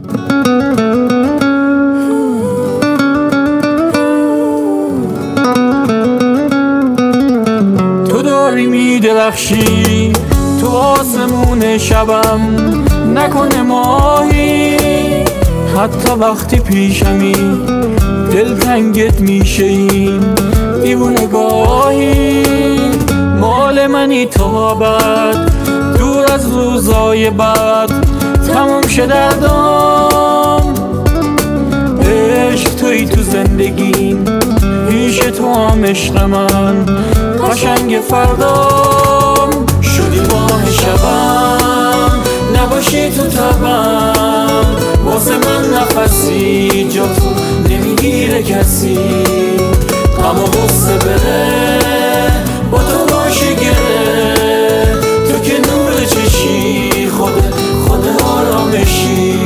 تو داری میدرخشی تو آسمون شبم، نکنه ماهی حتی وقتی پیشمی دلتنگت میشه این دیوونه گاهی. مال منی تا بعد دور از روزای بعد تمام شه دردام. عشق توی تو زندگیم پیش تو هم عشق من قشنگ فردام. شدی ماه شبم نباشی تو تبم، واسه من نفسی جا تو نمیگیره کسی. غم و غصه بره با تو باشه گره، تو که نور چشی خود آرامشی.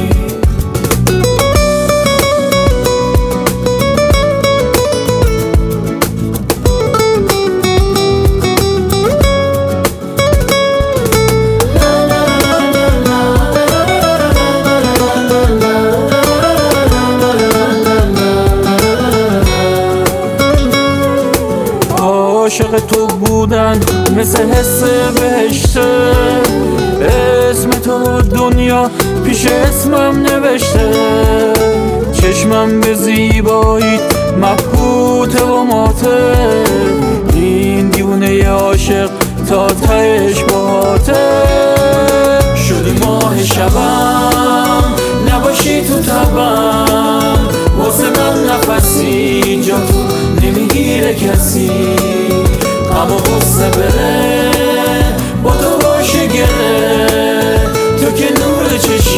عاشق تو بودن مثل حس بهشته، اسم تو دنیا پیش اسمم نوشته. چشمم به زیباییت مبهوته و ماته، این دیوونه عاشق تا تهش باته. شدی ماه شبم نباشی تو تبم، واسه من نفسی جا تو نمیگیره کسی. غم و غصه بره با تو باشه گره، تو که نور چشم